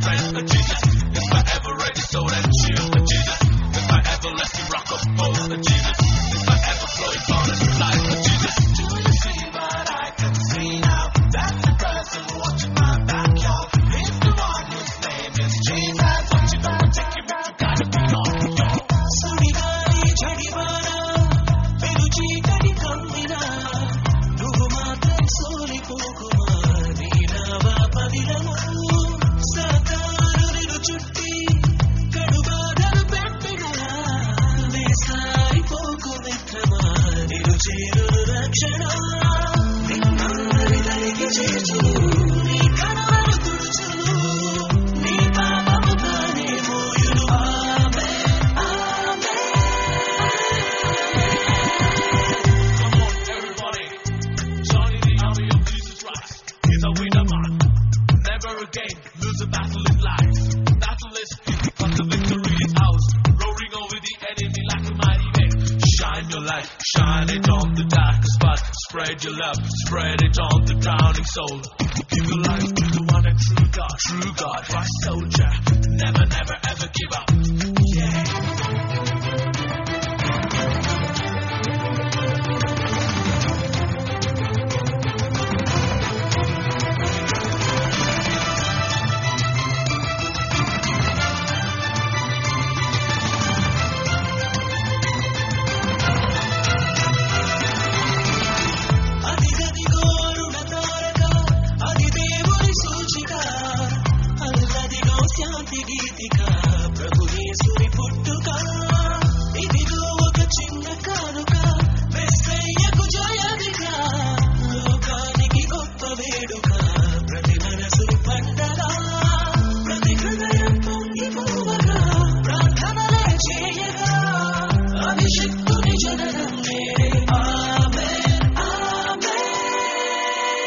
friend. Jesus is forever ready, so that chill. Jesus is forever lets you rock up both. Jesus is forever flowing on his life. Jesus, do you see what I can see now? That's the person watching my back, y'all. He's the one whose name is Jesus. What you gonna take him if you gotta be on, y'all? సుడిగాలి జడివాన పెరుచి కడి కమ్మిన నువ్వు మాత్రం సోలిపోకుమా నీరావా పదిలము సాతాను నిన్ను చుట్టి కడుబాధలు పెట్టిన వేసారిపోకు మిత్రమా నిన్ను చేరు రక్షణ నిన్నందరి దరికి చేర్చును నీ కనులను తుడుచును నీ పాపము తానే మోయును ఆమేన్ ఆమేన్. Come on, everybody. Johnny the army of Jesus Christ. He's a winner man. Never again lose a battle in life. Battle is because the victory is ours. Roaring over the enemy like a mighty wave. Shine your light, shine it on the darkest spot. Spread your love, spread it on the drowning soul. Give your life to the one and true God, Christ soldier. Never, never, ever give up. Yeah. అదిగదిగో రుణతారక అది దేవుని సూచిక అల్లదిగో శాంతి గీతిక ప్రభు యేసుని పుట్టుక ఇదిగో ఒక చిన్న కానుక మెస్సయ్యకు జయదిక లోకానికి గొప్ప వేడుక ప్రతి మనసు పండగ ప్రతి హృదయం పొంగిపోవగా ప్రార్థనలే చేయగా అభిషిక్తుని జననం నేడే ఆమేన్ ఆమేన్.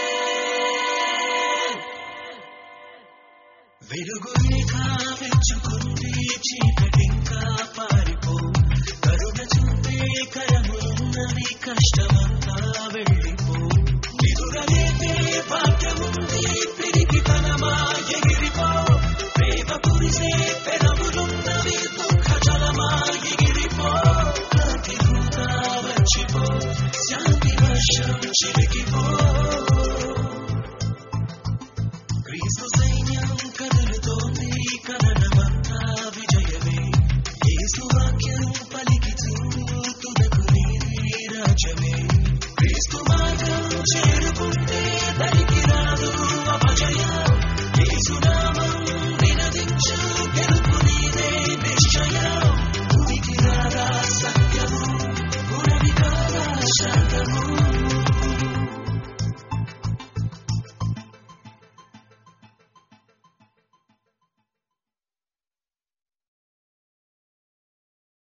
వెలుగుని కావించుకుంటే చీకటింకా పారిపో కరుణ చూపే కరములున్నవి కష్టమంతా వెళ్ళి